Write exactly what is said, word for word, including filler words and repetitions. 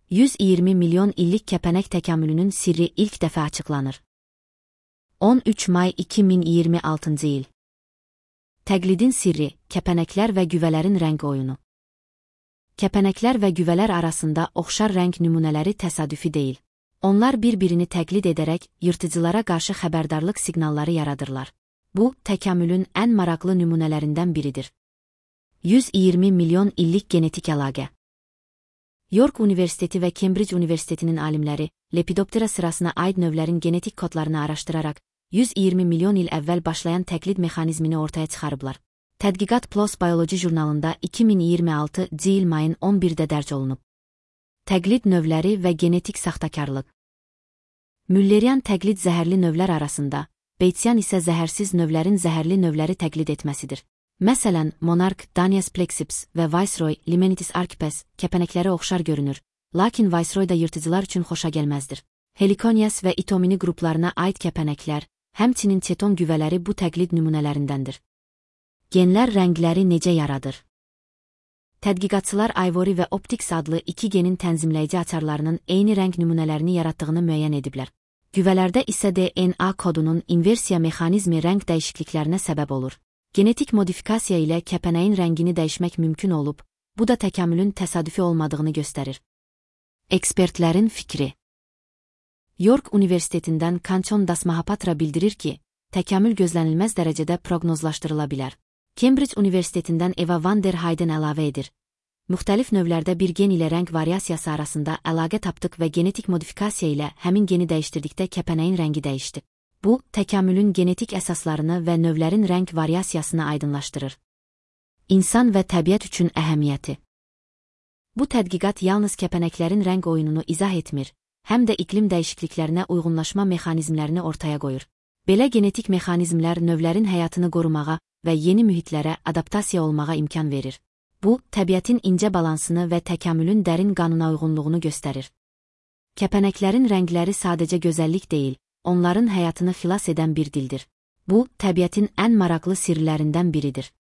yüz iyirmi milyon illik kəpənək təkamülünün sirri ilk dəfə açıqlanır. on üç may iki min iyirmi altıncı il. Təqlidin sirri, kəpənəklər və güvələrin rəng oyunu. Kəpənəklər və güvələr arasında oxşar rəng nümunələri təsadüfi deyil. Onlar bir-birini təqlid edərək yırtıcılara qarşı xəbərdarlıq siqnalları yaradırlar. Bu, təkamülün ən maraqlı nümunələrindən biridir. yüz iyirmi milyon illik genetik əlaqə. York Universiteti və Cambridge Universitetinin alimləri, Lepidoptera sırasına aid növlərin genetik kodlarını araşdıraraq, yüz iyirmi milyon il əvvəl başlayan təqlid mexanizmini ortaya çıxarıblar. Tədqiqat PLOS Biology jurnalında iki min iyirmi altıncı il mayın on birində dərc olunub. Təqlid növləri və genetik saxtakarlıq. Müllerian təqlid zəhərli növlər arasında, Batesian isə zəhərsiz növlərin zəhərli növləri təqlid etməsidir. Məsələn, Monarch, Danias plexips və Viceroy, Limenitis archipes kəpənəklərə oxşar görünür, lakin Viceroy da yırtıcılar üçün xoşa gəlməzdir. Heliconias və Itomini qruplarına aid kəpənəklər, həmçinin çeton güvələri bu təqlid nümunələrindəndir. Genlər rəngləri necə yaradır? Tədqiqatçılar Ivory və Optics adlı iki genin tənzimləyici açarlarının eyni rəng nümunələrini yaratdığını müəyyən ediblər. Güvələrdə isə D N A kodunun inversiya mexanizmi rəng dəyişikliklərinə səbəb olur. Genetik modifikasiya ilə kəpənəyin rəngini dəyişmək mümkün olub, bu da təkamülün təsadüfi olmadığını göstərir. Ekspertlərin fikri. York Universitetindən Kanchon Dasmahapatra bildirir ki, təkamül gözlənilməz dərəcədə proqnozlaşdırıla bilər. Cambridge Universitetindən Eva van der Hayden əlavə edir. Müxtəlif növlərdə bir gen ilə rəng variasiyası arasında əlaqə tapdıq və genetik modifikasiya ilə həmin geni dəyişdirdikdə kəpənəyin rəngi dəyişdi. Bu, təkamülün genetik əsaslarını və növlərin rəng variasiyasını aydınlaşdırır. İnsan və təbiət üçün əhəmiyyəti. Bu tədqiqat yalnız kəpənəklərin rəng oyununu izah etmir, həm də iqlim dəyişikliklərinə uyğunlaşma mexanizmlərini ortaya qoyur. Belə genetik mexanizmlər növlərin həyatını qorumağa və yeni mühitlərə adaptasiya olmağa imkan verir. Bu, təbiətin incə balansını və təkamülün dərin qanuna uyğunluğunu göstərir. Kəpənəklərin rəngləri sadəcə gözəllik deyil, onların həyatını xilas edən bir dildir. Bu, təbiətin ən maraqlı sirlərindən biridir.